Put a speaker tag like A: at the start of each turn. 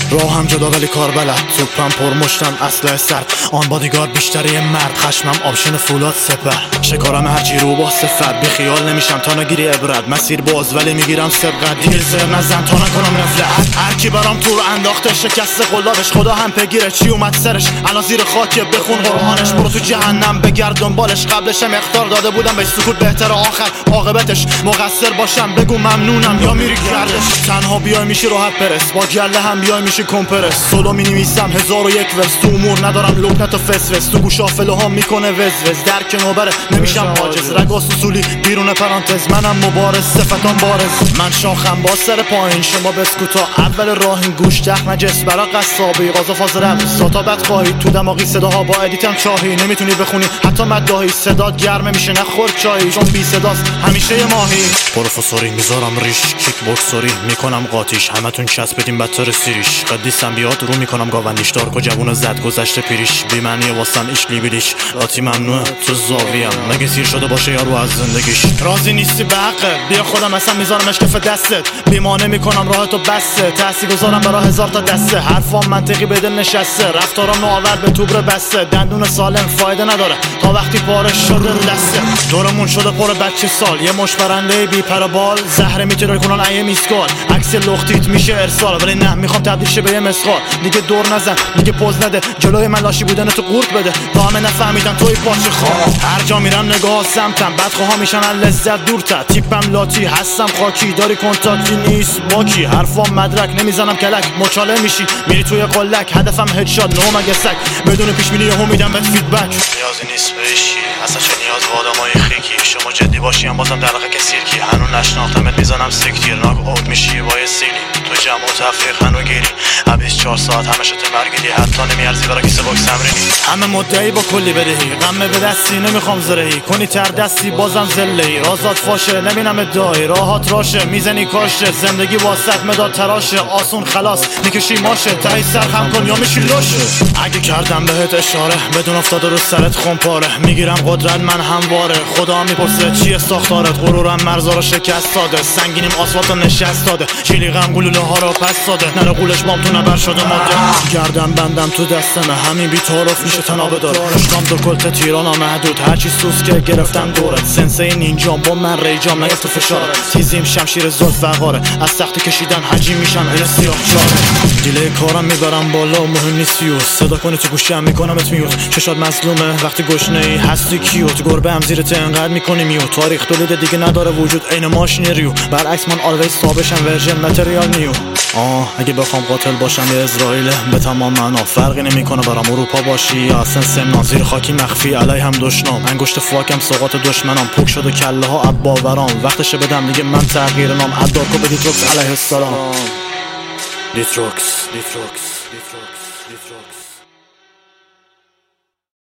A: راهم جدا ولی کار بلد، توپم پرمشتم اسلحه سرد، آن بادیگارد بیشتره مرد، خشمم آپشن فولاد سپر، شکارم هرچی رو با صفت، بی خیال نمیشم تا نگیری عبرت، مسیر باز ولی میگیرم سبقت، دیگه سر نزن تا نکنم نفلت، هر کی برام تور انداخته شکست قلابش، خدا هم بگیره چی اومد سرش، الان زیر خاکه بخون قرآنش، برو تو جهنم بگرد دنبالش، قبلشم اختار داده بودم به سکوت بهتر، آخر عاقبتش مقصر باشم بگو ممنونم یا میری گردش، تنها بیای میشی راحت پرس، با گله هم بیای میشی کمپرس، سولو می نویسم 1001 ورس، تو امور ندارم لکنت و فسفس، تو گوش آفله ها میکنه وز در کنوبره نمیشم عاجز، رگا سوسولی بیرون پرانتز، منم مبارز صفتان بارز، من شاخم با سر پایین، شما بسکوتا اول راهین، گوش دخ نجس برا قصابی، غازا فاز رب ساتا بد خواهید، تو دماغی صداها با ادیتم چاهی، نمیتونی بخونی حتی مداهی، صدات گرمه میشه نخور چایی، چون بی صداست همیشه یه ماهی، پروفسوری میذارم ریش، کیک بوکسوری میکنم قاتیش، همتون چسبیدین بدتر سیریش، قدیسم بیاد رو میکنم گاوندیش، دارکو جوونو زد گذشته پیریش، بی معنی واسن ایش لیبیلیش، لاتی ممنوعه تو زاویم، مگه سیر شده باشه یارو از زندگیش، راضی نیستی به حقه بیا خودم اصلا میذارمش کف دستت، بیمانه میکنم راهتو بسته، تحصیل گذارم برا 1000 تا دسته، حرفام منطقی به دل نشسته، رفتارام نوآور به توبر بسته، دندون سالم فایده نداره تا وقتی پاره شده دسته، دورمون شده پر بچه سال، یه مش برنده بی پر بال، زهره میتره کنن ایه میسکال، عکس لختیت میشه ارسال، ولی نه میخوام تبدیل شه به یه مسخال، دیگه دور نزن دیگه پوز نده، جلوی من لاشی بودن تو قورت بده، تا همه نفهمیدن توی پاچه خواه، هر جا میرم نگاه سمتم، بدخواه میشن از لذت دورتر، تیپم لاتی هستم خاکی، داری کنتاکتی نیست باکی، حرفام مدرک نمیزنم کلک، مچاله میشی میری توی قلک، هدفم هدشات نو مگه سگ، بدون پیش بینی یهو میدم بهت فیدبک، نیازی نیست بشی اصلا چه نیاز به آدمای خیکی، شما جدی باشیم بازم درقه که سیرکی، هنوز نشناختمت میزنم سکتیر، ناک اوت میشی با یه سیلی، تو جمع و تفریق هنو گیری، 24 ساعت همه شده مرگیدی، حتی نمیارزی برا کیسه باکس تمرینی، همه مدعی با کلی بدهی، غمه به دستی نمیخوام زرهی، کنی تر دستی بازم زلهی، رازات فاشه نبینم ادعایی، راهات راشه میزنی کاشه، زندگی واسط مداد تراشه، آسون خلاص میکشی ماشه، تهی سرخم کن یا میشی لاشه، اگه کردم بهت اشاره بدون افتاده رو سرت خمپاره، میگیرم قدرت من همواره، خدا میپرسه چیه ساختارت، غرورم مرزا رو شکست داده، سنگینیم آسفالت نشست داده، چیلیقم گلوله ها رو پس داده، نره قولش بام تو نبر شده ماده، گردن بندم تو دستمه همین بی تعارف میشه تنابه داره، عشقم دو کلت تیران محدود، هرچی سوس که گرفتم دورت، سنسه نینجام با من ریجام نیفت فشارت، تیزیم شمشیر زلف وقاره، از سختی کشیدن حجیم میشم این سیاه چاره، دیله کارم میبرم بالا مهم نیست فیوز، صدا کنی تو گوشم میکنمت میوت، چشات مظلومه وقتی گشنه ای هستی کیوت، گربه هم زیرت انقدر میکنی میوت، تاریخ تولید دیگه نداره وجود عین ماشین ریو، برعکس من آلویز تابشم ورژن متریال نیو، اگه بخوام قاتل باشم یه اسرائیل به تمام معنا، فرقی نمیکنه برام اروپا باشی یا اصلا سمنان، زیر خاکی مخفی علی هم دشنام، انگشت فاکم سوقات دشمنام، پوک شده کله ها اب باورام، وقتشه بدم دیگه من تغییر نام، ادارکو به دیتروکس علیه السلام، دیتروکس